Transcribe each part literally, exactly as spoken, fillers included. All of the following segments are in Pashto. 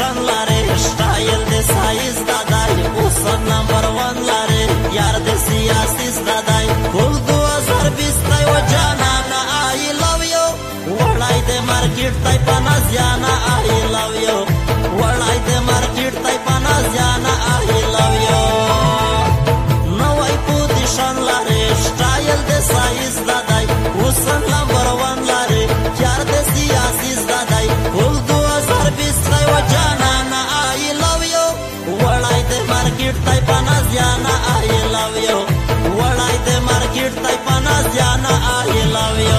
پوزیشن لاره سټایل د سایز دادای اوس نمبر ون لاره یار د سیاسي دادای ګل دو هزار بیس تای و جانا آی لو یو وړای د مارکیټ تای پنا زیانا آی لو یو وړای د مارکیټ تای پنا زیانا آی لو یو نوای پوزیشن لاره سټایل د سایز دادای اوس نمبر ون لاره یار د سیاسي دادای ګل دو هزار بیس تای و جانا آی لو یو وړای د مارکیټ تای پنا زیانا آی لو یو وړای د مارکیټ تای پنا زیانا آی لو یو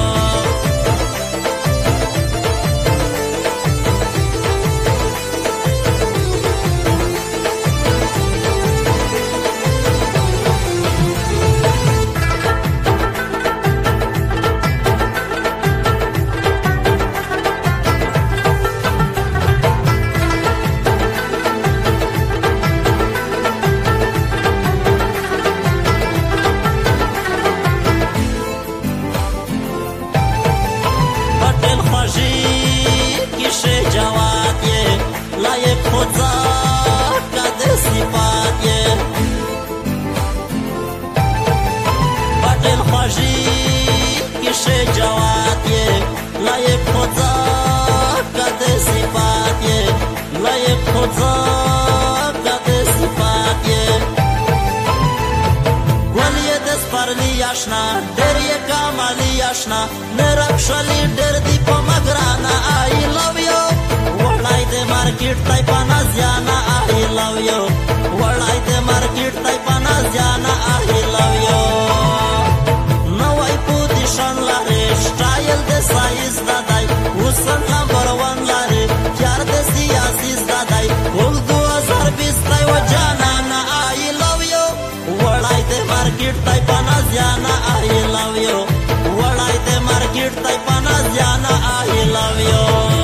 آشنا ډېر یې کمالي آشنا نرخښلي ډېر دي په مګرانه آی لو یو وړای د مارکیټ تای پنا زیانا آی لو یو وړای د مارکیټ تای پنا زیانا آی لو یو نوای پوزیشن لاره سټایل د سایز دادای اوس نمبر ون لاره یار د سیاسي دادای ګل دو هزار بیس تای و جانا آی لو یو وړای د مارکیټ تای پنا زیانا آی لو یو وړای د مارکیټ تای پنا زیانا آی لو یو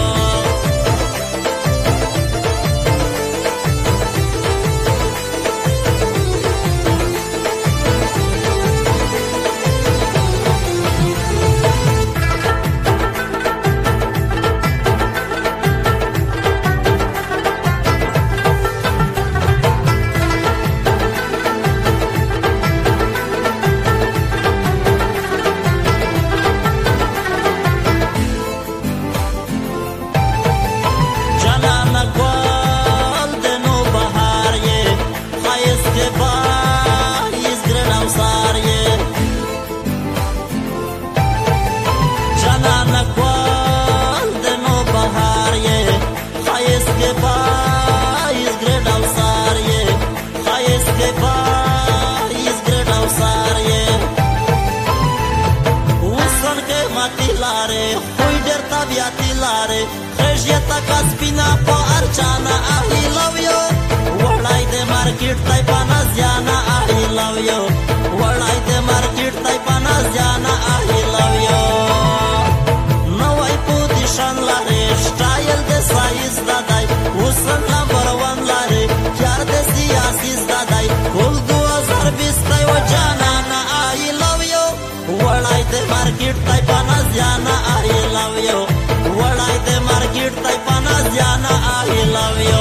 Kaspina po archana I love you Walai de market tai pana ziana I love you Walai de market tai pana ziana I love you Nawai position lare style de size dadai Usan number one lare Yar de siyasi dadai Kul do hazar bis tai wa jana na I love you Walai de market tai pana ziana I love you Walai de market tai pana ziana I love you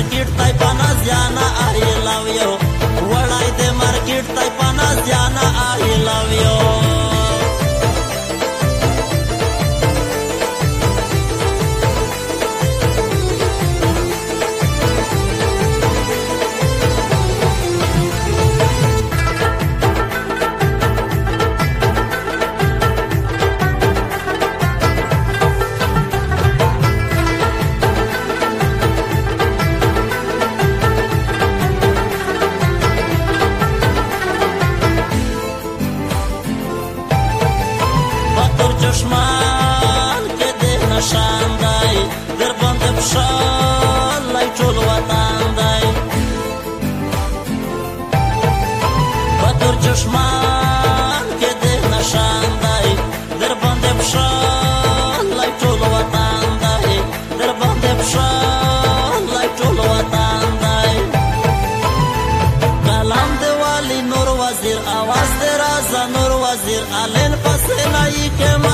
market tai panaziana I love you Walai de market tai panaziana I love you چشمان که ده نشان دی در بند بشان لای ټول وطن دی بطور چشمان که ده نشان دی در بند بشان لای ټول وطن دی در بند بشان لای ټول وطن دی کلام دی والی نور وزیر آواز دی رازا نور وزیر آلین پس لای که